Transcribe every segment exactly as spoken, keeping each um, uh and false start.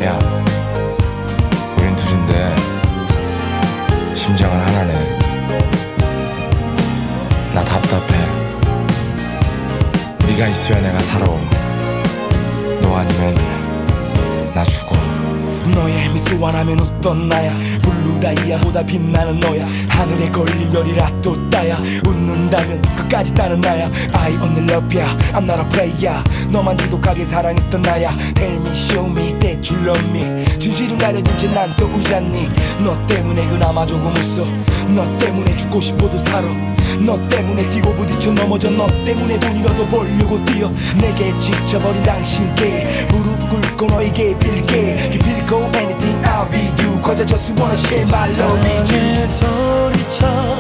야, 우린 둘인데 심장은 하나네. 나 답답해. 네가 있어야 내가 살아. 너 아니면 나 죽어. 너의 미소 하나면 웃던 나야. 블루 다이아보다 빛나는 너야. 하늘에 걸린 별이라도 따야. 웃는다면 끝까지 따는 나야. I only love ya, I'm not a player. 너만 지독하게 사랑했던 나야. Tell me, show me that you love me. 진실을 가려준 채 난 또 우잖니. 너 때문에 그나마 조금 웃어. 너 때문에 죽고 싶어도 살아. 너 때문에 뛰고 부딪혀 넘어져. 너 때문에 돈이라도 벌려고 뛰어. 내게 지쳐버린 당신께 무릎 꿇고 너에게 빌게. 기필코 anything I'll be you. Cause I just wanna share my love with you. 소리쳐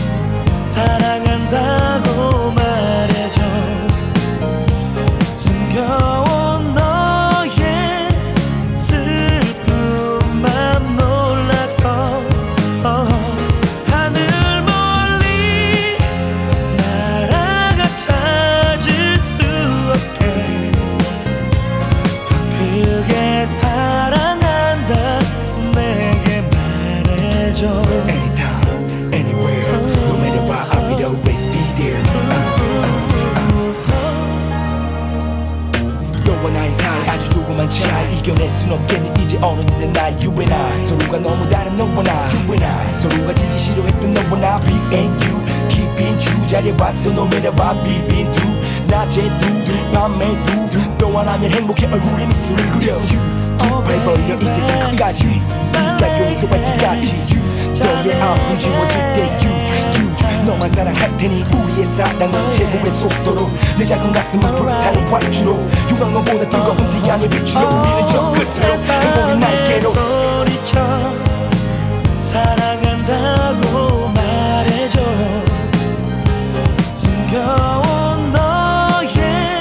사랑한다고 말해줘. 숨겨온 너의 슬픈 맘 놀라서 oh, 하늘 멀리 날아가 찾을 수 없게 더 크게 사랑한다 내게 말해줘. Anytime, anywhere, no matter what, I will always be there. 너와 나의 사이 아주 조그만 차이. 이겨낼 순 없겠니 이제 어른이 된 나의 you and I. 서로가 너무 다른 너와 나 you and I. 서로가 지기 싫어했던 너와 나 me and you. keeping you 자리에 왔어 no matter what we've been through. 낮에도 밤에도 너와 나면 행복해 얼굴에 미소를 그려. 두 발 벌려 이 세상 끝까지 네가 용서할 때까지. 너의 아픔 지워질 때 you, you. 너만 사랑할 테니 우리의 사랑은 제국의 속도로. 내 작은 가슴은 불타는 활주로. 유광 너보다 뜨거운 태양의 빛으로 우리는 저 끝으로 행복의 날개로. 소리쳐 사랑한다고 말해줘. 숨겨온 너의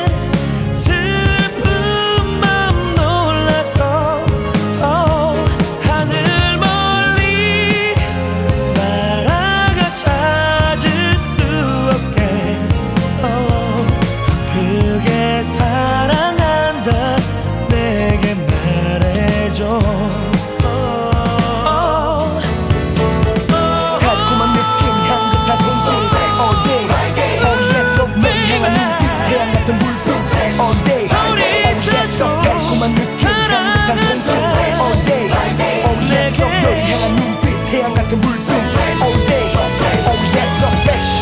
슬픈 맘 놀라서 oh, 하늘 멀리 날아가 찾을 수 없게 oh, 더 크게 사랑한다 내게 말해줘. 달콤한 느낌 향긋한 손길 all day. Oh yes, so fresh. 향한 눈빛 태양 같은 물빛 all day. Oh yes, so fresh. 달콤한 느낌 향긋한 손길 all day. Oh yes, so fresh. 향한 눈빛 태양 같은 물빛 all day. Oh yes, so fresh.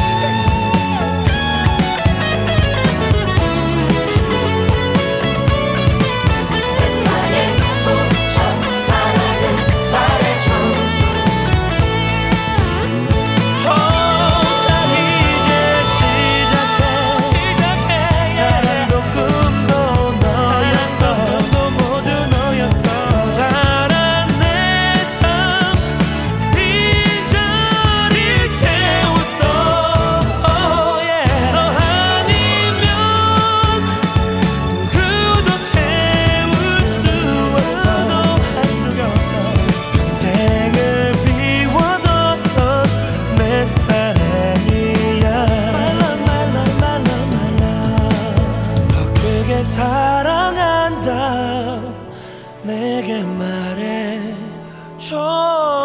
세상에 소리쳐 사랑을 말해줘. 자 이제 시작해 사랑도 꿈도 너였어. 모두 너였어. 다른 내 삶 빈자리를 채웠어. oh, yeah. 너 아니면 누구도 채울 수 없어. 할 수가 없어. 평생을 비워뒀던 내 사랑이야. 말라 말라 말라 말라. 더 크게 사랑한다 내게 말해줘.